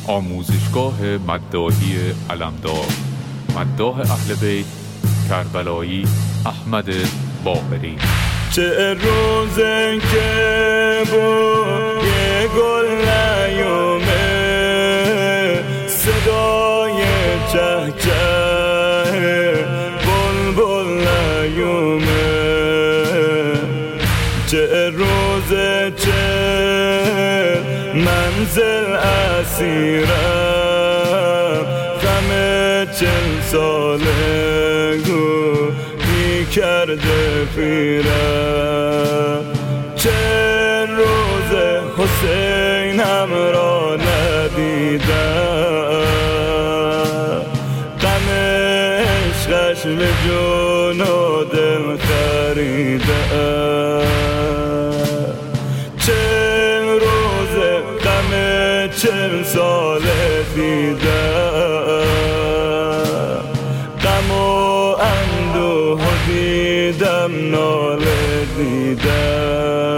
آموزشگاه مداحی علمدار، مداح اهل بیت کربلایی احمد باقری. چه روزه که بوی گل نیومه، صدای چه چه بلبل نیومه. چه روزه چه منزل اسیرم، غم 40 ساله گویی کرده پیرم. چه روز حسینم را ندیدم، غم عشقش به جون و دل خریدم. چه روز غم 40 ساله دیدم، غم و اندوه دیدم، ناله دیدم.